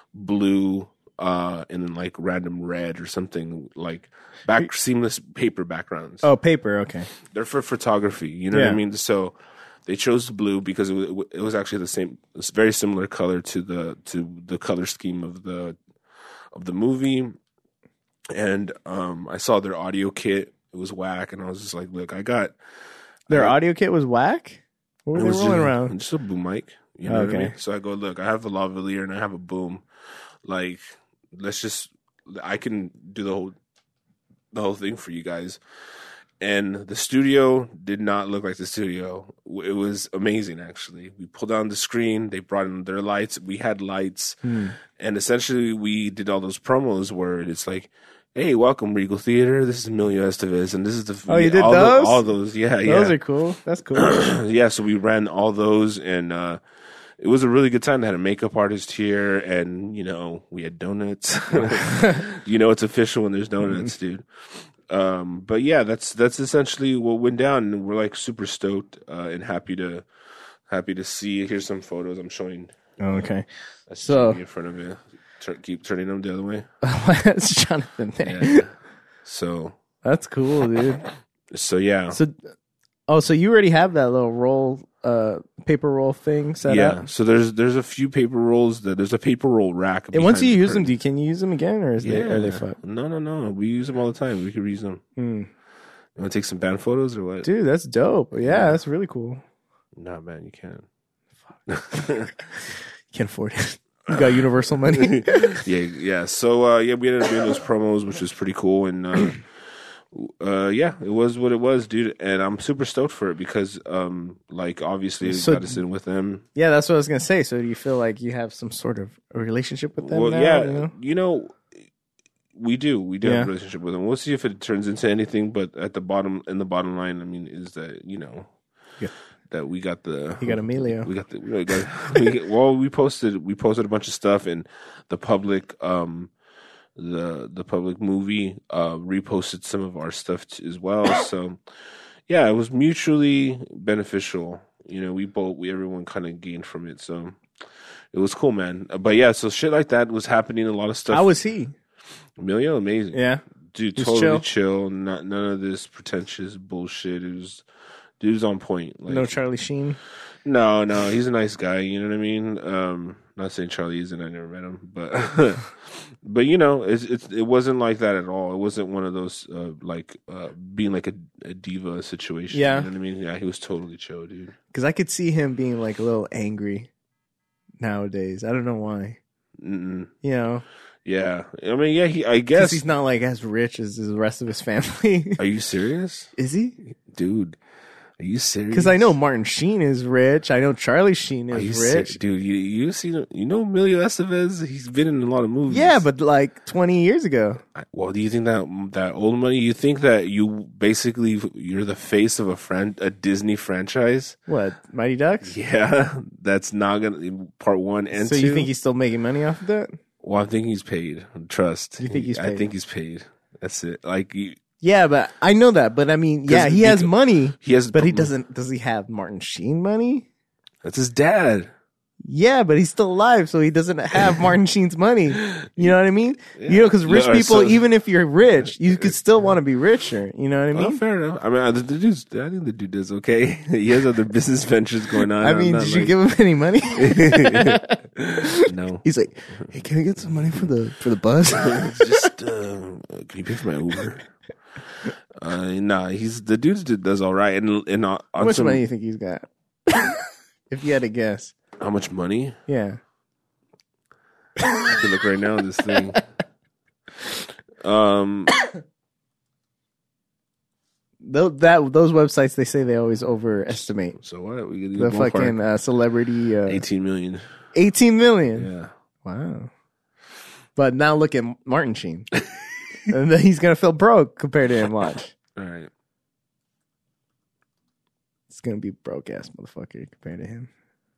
blue. Uh, and then like random red or something, like back seamless paper backgrounds. Oh, paper. Okay. They're for photography. You know what Yeah. I mean? So they chose the blue because it was, it was actually the same, it's very similar color to the to the color scheme of the of the movie. And um, I saw their audio kit. It was whack, and I was just like, look, I got Their I- audio kit was whack. What were it they was rolling just, around? just a boom mic. You know what I Okay. mean? So I go, look, I have the lavalier and I have a boom. Like, let's just, I can do the whole, the whole thing for you guys. And the studio did not look like the studio. It was amazing, actually. We pulled down the screen. They brought in their lights. We had lights. Hmm. And essentially, we did all those promos where it's like, hey, welcome, Regal Theater. This is Emilio Estevez. And this is the... Oh, you did all those? The, all those, yeah, yeah. Those are cool. That's cool. Yeah, so we ran all those, and uh, it was a really good time. They had a makeup artist here, and, you know, we had donuts. You know it's official when there's donuts, dude. Um, but yeah, that's that's essentially what went down, and we're like super stoked uh, and happy to happy to see. Here's some photos I'm showing. Oh, okay. That's So- Jamie in front of you. Turn, keep turning them the other way. That's Jonathan there. Yeah. So That's cool, dude. so yeah. So, oh, so you already have that little roll, uh, paper roll thing set Yeah, up. so there's there's a few paper rolls. That there's a paper roll rack. And once behind you the use them, curtain. do you, can you use them again, or is they, are they fucked? No, no, no. We use them all the time. We could use them. Hmm. You want to take some band photos or what? Dude, that's dope. Yeah, that's really cool. Nah, man, you can't. Can't afford it. You got universal money. yeah, yeah. So uh, yeah, we ended up doing those promos, which was pretty cool, and uh, uh, yeah, it was what it was, dude. And I'm super stoked for it because, um, like, obviously, So- I got to sit with them. Yeah, that's what I was gonna say. So, do you feel like you have some sort of a relationship with them Well, now? yeah, you know? you know, we do. We do Yeah. have a relationship with them. We'll see if it turns into anything. But at the bottom, in the bottom line, I mean, is that you know, Yeah. that we got the You got Emilio. we got the we got, we, well we posted we posted a bunch of stuff, and the public um the the public movie uh reposted some of our stuff t- as well. So yeah, it was mutually beneficial. You know, we both we everyone kind of gained from it. So it was cool, man. But yeah, so shit like that was happening. A lot of stuff. How was he? Emilio, amazing. Yeah. Dude, He's totally chill. chill. Not none of this pretentious bullshit. It was, dude's on point. Like, No Charlie Sheen. no, no, he's a nice guy. You know what I mean? Um, not saying Charlie isn't. I never met him, but but you know, it's, it's it wasn't like that at all. It wasn't one of those uh, like uh, being like a, a diva situation. Yeah. You know what I mean? Yeah, he was totally chill, dude. Because I could see him being like a little angry nowadays. I don't know why. Mm-mm. You know, Yeah, I mean, yeah, he. I because guess. he's not like as rich as the rest of his family. Are you serious, Is he? dude? Are you serious? Because I know Martin Sheen is rich. I know Charlie Sheen Are you is ser- rich. dude? You you see, you know, Emilio Estevez. He's been in a lot of movies. Yeah, but like twenty years ago. Well, do you think that that old money? You think that you basically you're the face of a fran- a Disney franchise? What? Mighty Ducks? Yeah, that's not gonna part one and So two. you think he's still making money off of that? Well, I think he's paid. Trust. You think he's I paid? think he's paid. That's it. Like you, Yeah, but I know that. But I mean, yeah, he has because- money. he has, But he doesn't. Does he have Martin Sheen money? That's his dad. Yeah, but he's still alive, so he doesn't have Martin Sheen's money. You know what I mean? Yeah. You know, because rich No, people, so- even if you're rich, you could still want to be richer. You know what I Well, mean? fair enough. I mean, the, the dude's. I think the dude does okay. He has other business ventures going on. I I'm mean, not did you like- give him any money? No. He's like, hey, can I get some money for the for the bus? Just uh, can you pay for my Uber? Uh, nah, he's the dude that does all right. And and uh, How on much some, money do you think he's got? If you had to guess, how much money? yeah. I can look right now at this thing. Um, Tho- that those websites, they say they always overestimate so what? We the fucking uh, celebrity. Uh, eighteen million. eighteen million. Yeah. Wow. But now look at Martin Sheen. And then he's going to feel broke compared to him. Watch. All right. It's going to be broke ass motherfucker compared to him.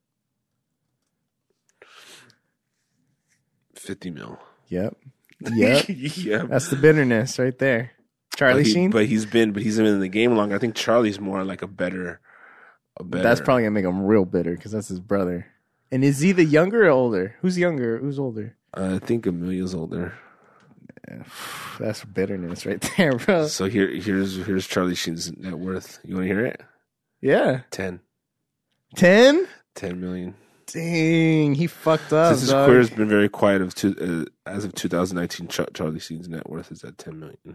Fifty mil. Yep. Yep. Yeah. That's the bitterness right there. Charlie but he, Sheen? but he's been, but he's been in the game longer. I think Charlie's more like a better, a better. That's probably going to make him real bitter because that's his brother. And is he the younger or older? Who's younger? Who's older? Uh, I think Emilio's older. Yeah, that's bitterness right there, bro. So here, here's here's Charlie Sheen's net worth. You want to hear it? Yeah. Ten. ten? Ten million. Dang, he fucked up, Since his dog. career has been very quiet, of two, uh, as of twenty nineteen, Char- Charlie Sheen's net worth is at ten million.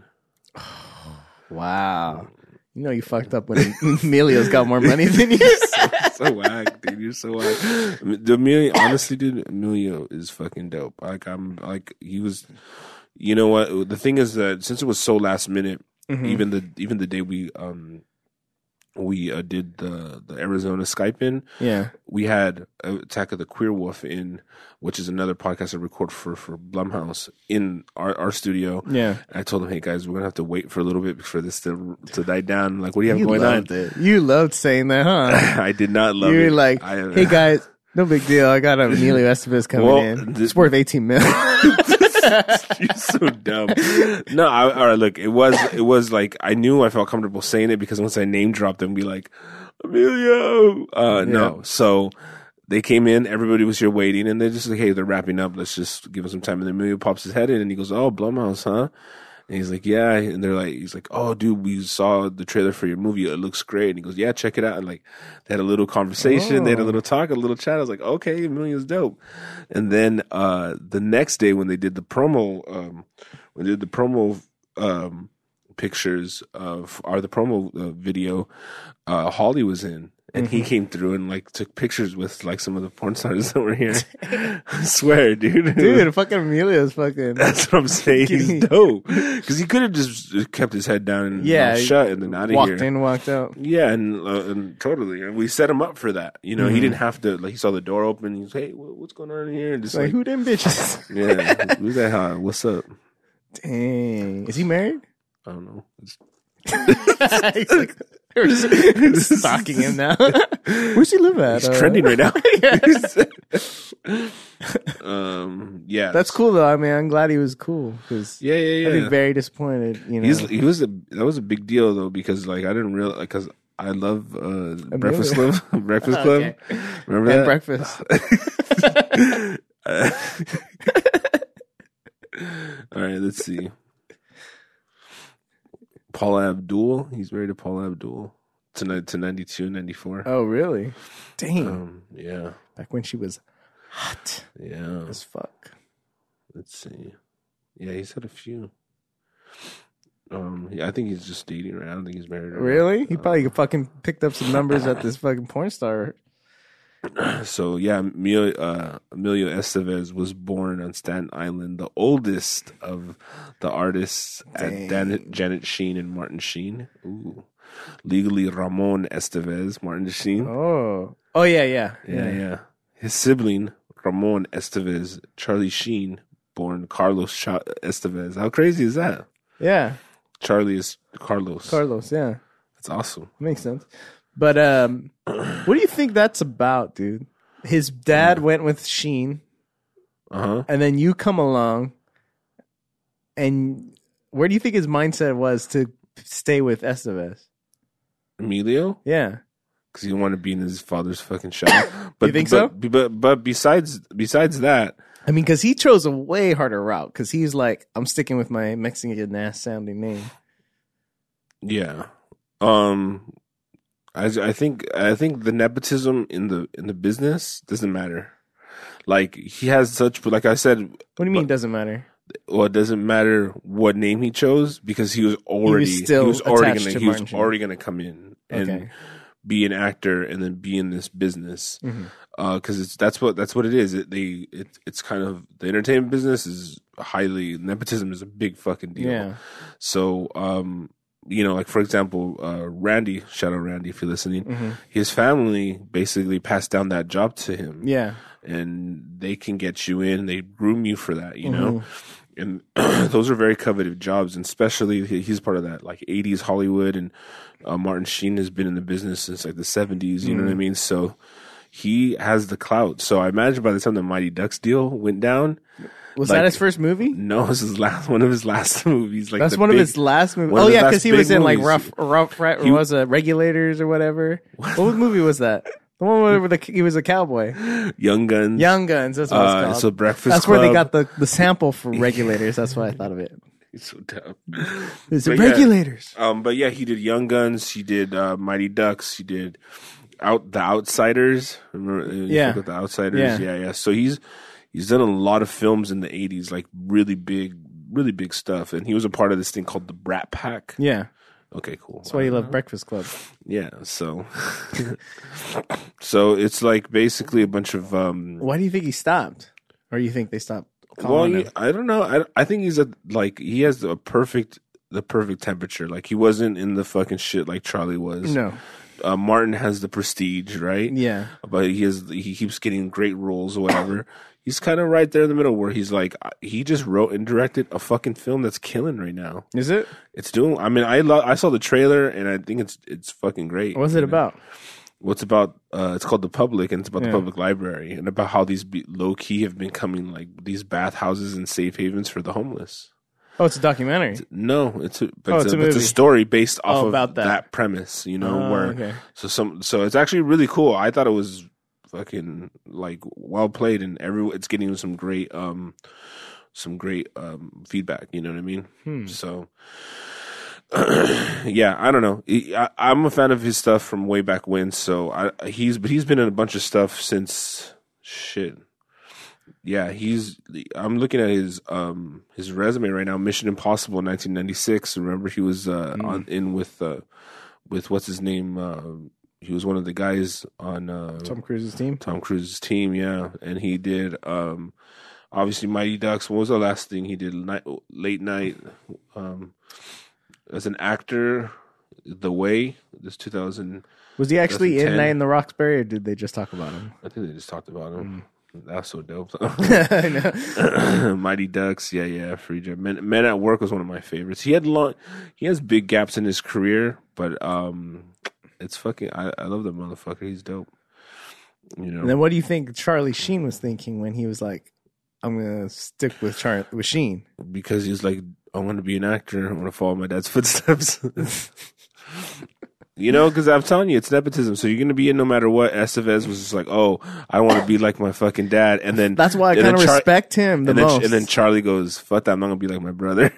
Wow. You know you fucked up when Emilio's got more money than you. So whack, dude. You're so whack. The Emilio, honestly, dude, Emilio is fucking dope. Like I'm, like he was. You know what? The thing is that since it was so last minute, Mhm. even the even the day we um we uh, did the the Arizona Skype in, Yeah. we had Attack of the Queer Wolf in, which is another podcast I record for for Blumhouse in our, our studio. Yeah. I told them, hey guys, we're gonna have to wait for a little bit for this to to die down. Like, what do you have You going loved on? it. You loved saying that, huh? I did not love you were it. like, I, hey guys, no big deal. I got Emilio Estevez coming Well, in. this- It's worth eighteen million. You're so dumb. No, I, all right. Look, it was it was like I knew I felt comfortable saying it because once I name dropped them, be like Emilio. Uh, No, so they came in. Everybody was here waiting, and they're just like, "Hey, they're wrapping up. Let's just give them some time." And then Emilio pops his head in, and he goes, "Oh, Blumhouse, huh?" And he's like, "Yeah." And they're like, "He's like, oh, dude, we saw the trailer for your movie. It looks great." And he goes, "Yeah, check it out." And like, they had a little conversation. They had a Oh. little talk, a little chat. I was like, "Okay, Emilio's dope." And then uh, the next day when they did the promo, um, when they did the promo um, pictures of or the promo uh, video, uh, Holly was in. And he came through and like took pictures with like some of the porn stars that were here. I swear, dude. Dude, fucking Emilio's fucking. That's what I'm saying. He's dope. Because he could have just kept his head down and Yeah, mouth shut and then out of walked here. in, walked out. Yeah, and, uh, and totally. And we set him up for that. You know, Mhm. he didn't have to, like, he saw the door open. He's hey, what, what's going on in here? And just It's like, like, who them bitches? yeah, who's that? Huh? What's up? Dang. Is he married? I don't know. It's, He's like, Stalking him now. Where's he live at? He's Uh, trending right now. um, yeah, That's cool though. I mean, I'm glad he was cool because Yeah, yeah, I'd yeah. be very disappointed. You know, He's he was a that was a big deal though because like I didn't realize like because I love uh, Breakfast Club. Breakfast Club. Okay. Remember and that? breakfast. All right, let's see. Paula Abdul. He's married to Paula Abdul to to ninety-two, ninety-four. Oh, really? Dang. Um, yeah, Back when she was hot yeah. as fuck. Let's see. Yeah, he's had a few. Um, yeah, I think he's just dating right now. I don't think he's married. Right Really? now. He probably fucking picked up some numbers at this fucking porn star. So yeah, Emilio, uh, Emilio Estevez was born on Staten Island, the oldest of the artists at Dan- Janet Sheen and Martin Sheen. Ooh, legally Ramon Estevez, Martin Sheen. Oh. Oh, yeah, yeah. Yeah, yeah. His sibling Ramon Estevez, Charlie Sheen, born Carlos Cha- Estevez. How crazy is that? Yeah. Charlie is Carlos. Carlos, yeah. That's awesome. Makes sense. But um, what do you think that's about, dude? His dad went with Sheen, Uh huh. and then you come along, and where do you think his mindset was to stay with Estevez? Emilio. Yeah. Because he wanted to be in his father's fucking shop. But You think but, so? But but besides besides that, I mean, because he chose a way harder route, because he's like, I'm sticking with my Mexican ass sounding name. yeah, um, I I think I think the nepotism in the in the business doesn't matter. Like he has such, like I said, What do you mean doesn't matter? well, it doesn't matter what name he chose because he was already He was still he was already attached gonna to he was Martin Sheen. already gonna come in and Okay. be an actor and then be in this business. Mhm. Because it's that's what that's what it is. It, they it, it's kind of the entertainment business is highly nepotism is a big fucking deal. Yeah. So um, you know, like for example, uh, Randy, shout out Randy if you're listening. Mhm. His family basically passed down that job to him. Yeah. And they can get you in. They groom you for that. You know. Mm-hmm. And those are very coveted jobs, and especially he- he's part of that like eighties Hollywood, and uh, Martin Sheen has been in the business since like the seventies. You know what I mean? So he has the clout. So I imagine by the time the Mighty Ducks deal went down, Was like, that his first movie? no, this is last one of his last movies. Like That's the one big- of his last movies. one Oh of his yeah, last because he big was in like movies. rough, rough, rough He- was it Regulators or whatever? What movie was that? The one where the, he was a cowboy. Young Guns. Young Guns. That's what it's Uh, called. so Breakfast That's Club. where they got the, the sample for Regulators. That's why I thought of it. He's so dumb. It's But yeah. Regulators. Um, but yeah, he did Young Guns. He did uh, Mighty Ducks. He did out the Outsiders. Remember? uh, you Yeah. forgot the Outsiders. Yeah. yeah, yeah. So he's he's done a lot of films in the eighties, like really big, really big stuff. And he was a part of this thing called the Brat Pack. Yeah. Okay, cool. That's why you love Breakfast Club. Yeah. So, so it's like basically a bunch of um. Why do you think he stopped? Or you think they stopped Well, calling he, him? I don't know. I I think he's a like he has a perfect the perfect temperature. Like he wasn't in the fucking shit like Charlie was. No. Uh, Martin has the prestige, right? Yeah. But he has he keeps getting great roles or whatever. He's kind of right there in the middle where he's like he just wrote and directed a fucking film that's killing right now. Is it? It's doing. I mean, I lo- I saw the trailer and I think it's it's fucking great. What's it about? What's about? Uh, it's called The Public, and it's about Yeah. the public library and about how these be- low key have been coming like these bathhouses and safe havens for the homeless. Oh, it's a documentary. No, it's a, but Oh, it's, it's a, a but it's a movie. story based off Oh, of about that. that. premise. You know, Oh, where okay. so some so it's actually really cool. I thought it was fucking like well played, and every it's getting some great um some great um feedback. You know what I mean? Hmm. So. yeah, I don't know. He- I, I'm a fan of his stuff from way back when. So I, he's, but he's been in a bunch of stuff since shit. Yeah, he's. I'm looking at his um his resume right now. Mission Impossible, nineteen ninety-six. Remember, he was uh, Mm. on in with uh with what's his name. Uh, he was one of the guys on uh, Tom Cruise's team. Tom Cruise's team. Yeah, and he did um obviously Mighty Ducks. What was the last thing he did? Night, late night. Um, as an actor, The Way. This two thousand. Was he actually in ten. Night in the Roxbury, or did they just talk about him? I think they just talked about him. That's so dope. I know. Mighty Ducks, yeah, yeah. Free Jam. Men, Men at Work was one of my favorites. He had long, he has big gaps in his career, but um, It's fucking. I, I love that motherfucker. He's dope. You know. And then what do you think Charlie Sheen was thinking when he was like, "I'm gonna stick with Char- with Sheen"? Because he's like, I want to be an actor. I want to follow my dad's footsteps. You know, because I'm telling you, it's nepotism. So you're going to be in no matter what. Estevez was just like, oh, I want to be like my fucking dad. And then that's why I kind of Char- respect him the and then, most. And then Charlie goes, fuck that, I'm not going to be like my brother.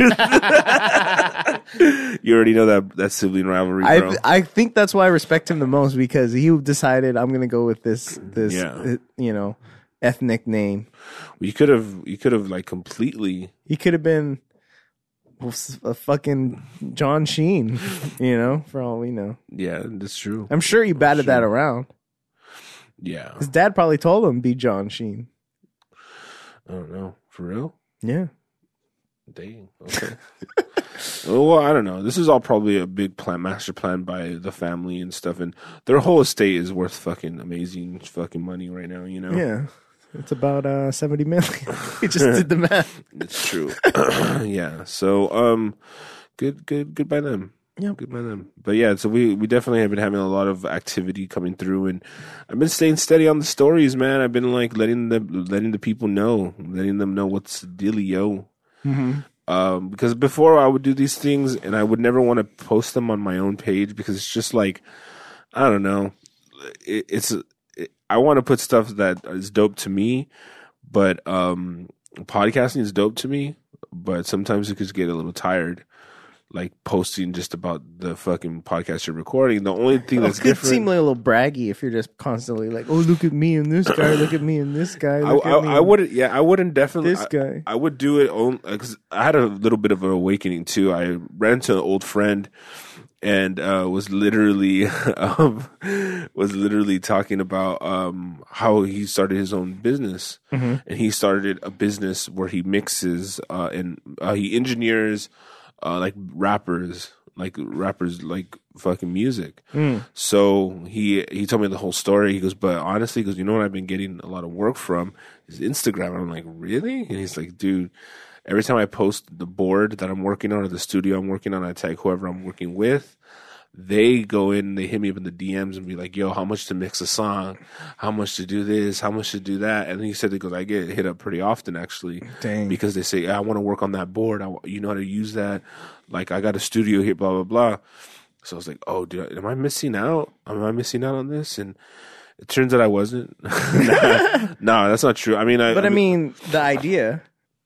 You already know that that sibling rivalry, bro. I, I think that's why I respect him the most, because he decided I'm going to go with this, this yeah. you know, ethnic name. You could have, you could have like completely. He could have been a fucking John Sheen, you know, for all we know. Yeah, that's true. I'm sure he batted that around. Yeah. His dad probably told him be John Sheen. I don't know. For real? Yeah. Dang. Okay. Well, I don't know. This is all probably a big plan, master plan by the family and stuff. And their whole estate is worth fucking amazing fucking money right now, you know? Yeah. It's about uh, seventy million. We just did the math. It's true. Yeah. So, um, good, good, good by them. Yeah. Good by them. But yeah, so we, we definitely have been having a lot of activity coming through, and I've been staying steady on the stories, man. I've been like letting the, letting the people know, letting them know what's the dealio. Mm-hmm. Um, because before I would do these things and I would never want to post them on my own page because it's just like, I don't know. It, it's, I want to put stuff that is dope to me, but um, podcasting is dope to me. But sometimes it could get a little tired, like posting just about the fucking podcast you're recording. The only thing that's it could different, seem like a little braggy if you're just constantly like, "Oh, look at me and this guy, look at me and this guy." Look I, at I, me I wouldn't. Yeah, I wouldn't definitely. This guy. I, I would do it only because I had a little bit of an awakening too. I ran into an old friend. And uh, was literally um, was literally talking about um, how he started his own business, mm-hmm. and he started a business where he mixes uh, and uh, he engineers uh, like rappers, like rappers like fucking music. Mm. So he he told me the whole story. He goes, but honestly, he goes, you know what I've been getting a lot of work from is Instagram. And I'm like, really? And he's like, dude. Every time I post the board that I'm working on or the studio I'm working on, I tag whoever I'm working with. They go in, they hit me up in the D Ms and be like, yo, how much to mix a song? How much to do this? How much to do that? And he said, because I get hit up pretty often, actually. Dang. Because they say, I want to work on that board. I, you know how to use that? Like, I got a studio here, blah, blah, blah. So I was like, oh, dude, am I missing out? Am I missing out on this? And it turns out I wasn't. No, nah, that's not true. I mean, I. But I I mean, mean, the idea.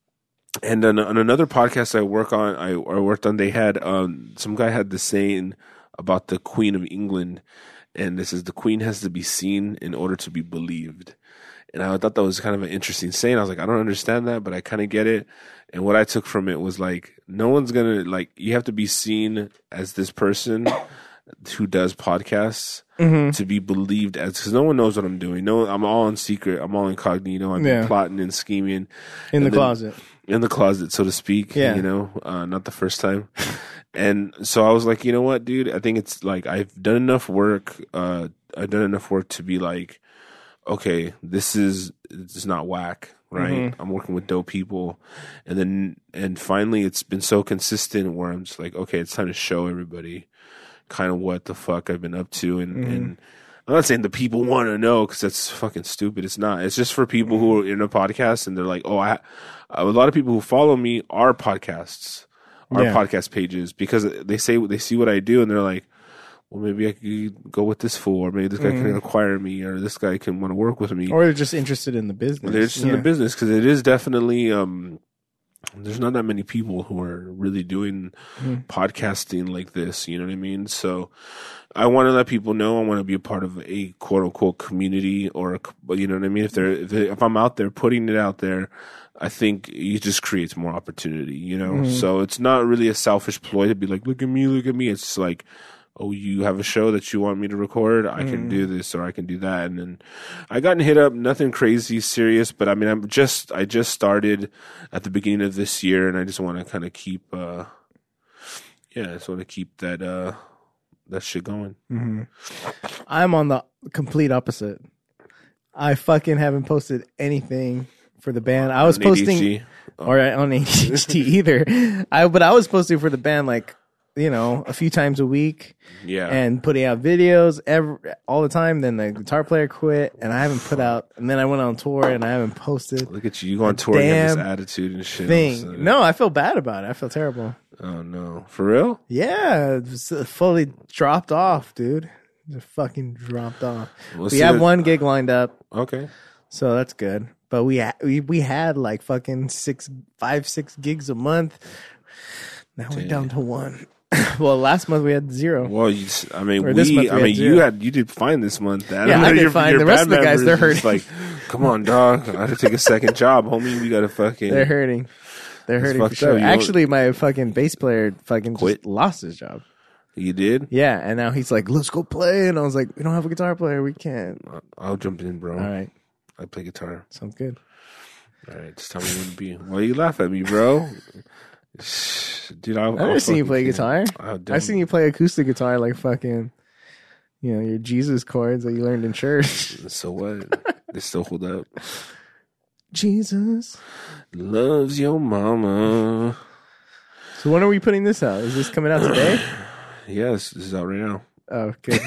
And on, on another podcast I work on, I, I worked on, they had um, some guy had this saying about the Queen of England, and this is the Queen has to be seen in order to be believed. And I thought that was kind of an interesting saying. I was like, I don't understand that, but I kind of get it. And what I took from it was like, no one's gonna like. You have to be seen as this person who does podcasts mm-hmm. to be believed as, because no one knows what I'm doing. No, I'm all in secret. I'm all incognito. I've been yeah. plotting and scheming in the then, closet. In the closet, so to speak. Yeah. You know, uh, not the first time. And so I was like, you know what, dude? I think it's like I've done enough work. Uh, I've done enough work to be like, okay, this is it's not whack, right? Mm-hmm. I'm working with dope people, and then and finally, it's been so consistent where I'm just like, okay, it's time to show everybody kind of what the fuck I've been up to, and mm-hmm. and I'm not saying the people want to know because that's fucking stupid. It's not. It's just for people who are in a podcast and they're like, oh, I. A lot of people who follow me are podcasts, are yeah. podcast pages because they say they see what I do and they're like, well, maybe I could go with this fool, or maybe this guy mm-hmm. can acquire me, or this guy can want to work with me, or they're just interested in the business. They're interested yeah. in the business because it is definitely. Um, there's not that many people who are really doing mm-hmm. podcasting like this. You know what I mean? So I want to let people know I want to be a part of a quote unquote community, or a, you know what I mean. If they're if, they, if I'm out there putting it out there, I think it just creates more opportunity. You know, mm-hmm. so it's not really a selfish ploy to be like, look at me, look at me. It's like, oh, you have a show that you want me to record? I mm. can do this or I can do that. And then I gotten hit up, nothing crazy serious, but I mean, I'm just, I just started at the beginning of this year and I just want to kind of keep, uh, yeah, I just want to keep that, uh, that shit going. Mm-hmm. I'm on the complete opposite. I fucking haven't posted anything for the band. I was on posting, A D H D. Oh. or on A D H D either. I, but I was posting for the band like you know, a few times a week. Yeah. And putting out videos every all the time. Then the guitar player quit, and I haven't put out. And then I went on tour, and I haven't posted. Look at you. You go on tour and have this attitude and shit. Thing. No, I feel bad about it. I feel terrible. Oh no, for real? Yeah, it's fully dropped off, dude. Just fucking dropped off. We'll we have one gig lined up. Okay. So that's good. But we ha- we we had like fucking six, five, six gigs a month. Now Damn. we're down to one. Well, last month we had zero. Well, you, I mean, or we, we I mean, you had you did fine this month. I yeah, I did fine. The rest of the guys, they're hurting. Like, come on, dog. I had to take a second job, homie. We got to fucking. They're hurting. They're hurting for sure. Actually, my fucking bass player fucking quit. Just lost his job. You did? Yeah, and now he's like, let's go play. And I was like, we don't have a guitar player. We can't. I'll jump in, bro. All right. I play guitar. Sounds good. All right, just tell me when to be. Why you laugh at me, bro? Dude, I'll, I've never I'll seen you play can. guitar. I've seen you play acoustic guitar like fucking, you know, your Jesus chords that you learned in church. So what? They still hold up. Jesus loves your mama. So when are we putting this out? Is this coming out today? Yes, this is out right now. Oh, good.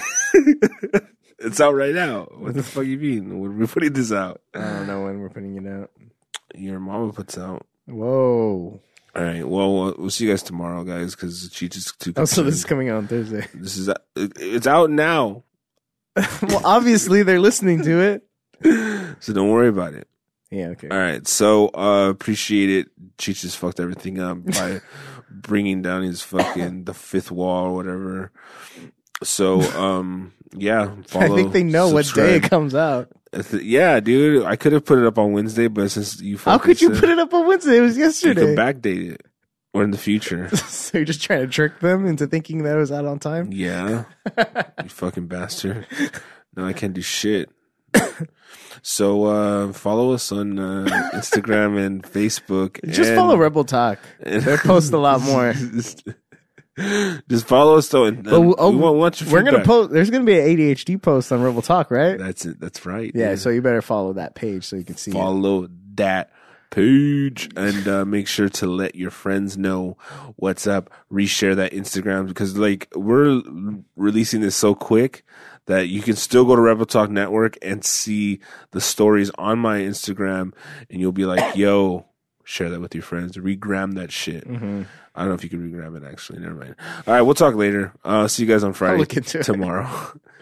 It's out right now. What the fuck you mean? When are we putting this out? I don't know when we're putting it out. Your mama puts out. Whoa. All right. Well, we'll see you guys tomorrow, guys, because Cheech is too concerned. Oh, so this is coming out on Thursday. This is it's out now. Well, obviously they're listening to it, so don't worry about it. Yeah. Okay. All right. So uh, appreciate it. Cheech just fucked everything up by bringing down his fucking the fifth wall or whatever. So um, yeah. Follow, I think they know subscribe. What day it comes out. Yeah, dude. I could have put it up on Wednesday, but since you how could you said, put it up on Wednesday? It was yesterday. You could backdate it, or in the future. So you're just trying to trick them into thinking that it was out on time? Yeah, you fucking bastard. No, I can't do shit. So uh, follow us on uh, Instagram and Facebook. Just and, follow Rebel Talk. They post a lot more. Just follow us though, and, and oh, oh, we want, want your we're gonna post. There's gonna be an A D H D post on Rebel Talk, right? That's it. That's right. Yeah, yeah. So you better follow that page so you can see. Follow it. that page and uh, make sure to let your friends know what's up. Reshare that Instagram because like we're releasing this so quick that you can still go to Rebel Talk Network and see the stories on my Instagram, and you'll be like, "Yo." Share that with your friends. Regram that shit. Mm-hmm. I don't know if you can regram it, actually. Never mind. All right, we'll talk later. Uh, see you guys on Friday I'll look into tomorrow.